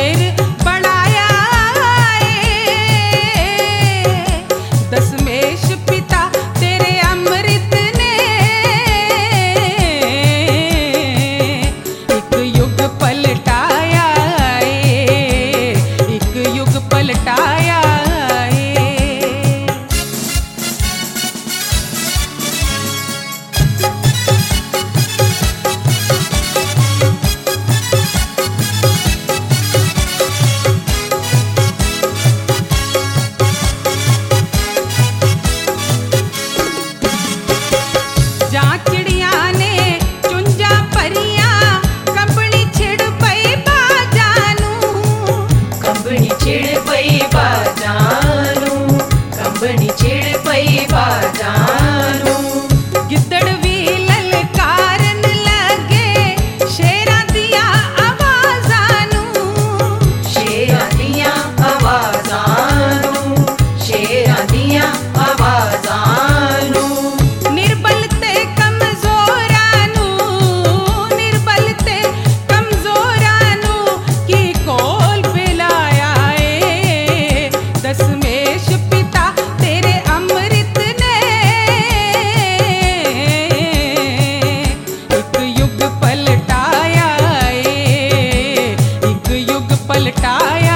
शेर बनाया दशमेश पिता तेरे अमृत ने एक युग पलटाया एक युग पलटाया। गिद्दड़ भी ललकारन लगे शेरां दिया आवाज़ां नूं, शेरां दिया आवाज़ां नूं, शेरां दिया आवाज़ां नूं। निर्बल ते कमज़ोरां नूं, निर्बल ते कमज़ोरां नूं की कोल पिलाया दशमेश पिता तेरे अमृत ने एक युग पलटाया एक युग पलटाया।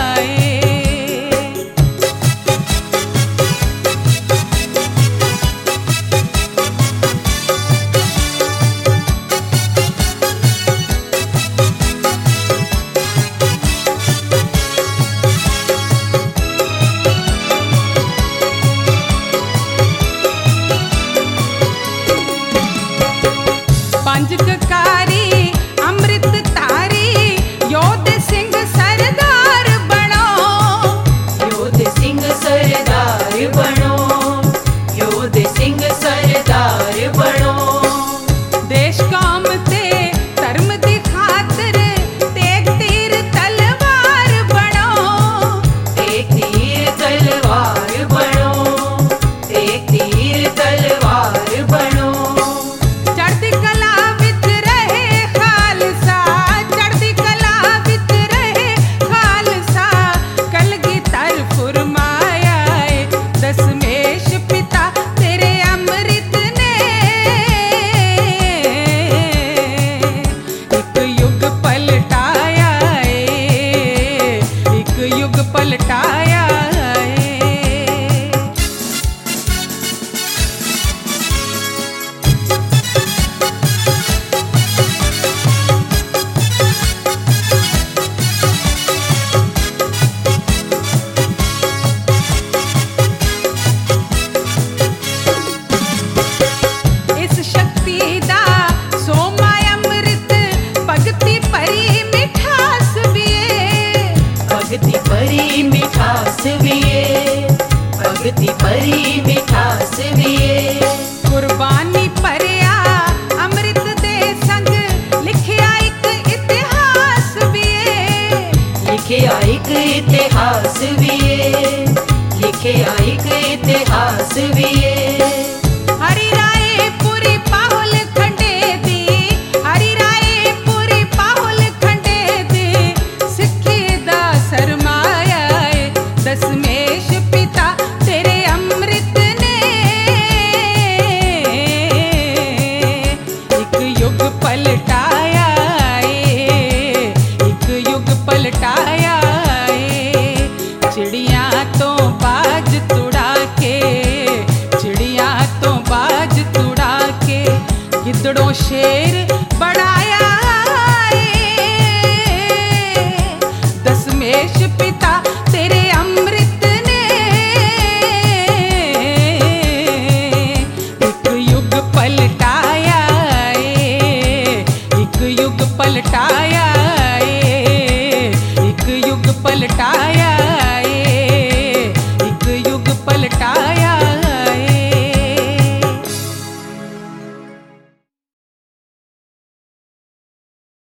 पंज ककारी अमृत तारी योध सिंह सरदार बनो, योध सिंह सरदार बनो, योध सिंह सरदार बनो। देश कौम ते धर्म दी खातिर तेग तीर तलवार बनो, तेग तीर तलवार बनो, तेग तीर तलवार बनो। चढ़दी कला विच रहे खालसा, चढ़दी कला विच रहे खालसा कलगीधर फुरमाया दशमेश पिता तेरे अमृत ने एक युग पलटाया एक युग पलटाया। इस शक्ति दा सोमा अमृत भगती परी मिठास भी भगती परी मिठास भी भगती परी मिठास भी। कुर्बानी परया अमृत दे संग लिखिया एक इतिहास भी लिखिया एक इतिहास भी लिखिया एक इतिहास भी। हरि राय पूरी पाहुल खंडे दी, हरि राय पूरी पाहुल खंडे दी सिक्खी दा सरमाया दशमेश पिता तेरे अमृत ने एक युग पलटाया एक युग पलटाया। चिड़िया तो बाज तुड़ा के, चिड़िया तो बाज तुड़ा के गिद्दड़ों शेर बढ़ाया दशमेश पिता तेरे अमृत ने एक युग पलटाया एक युग पलटाया एक युग पलटाया।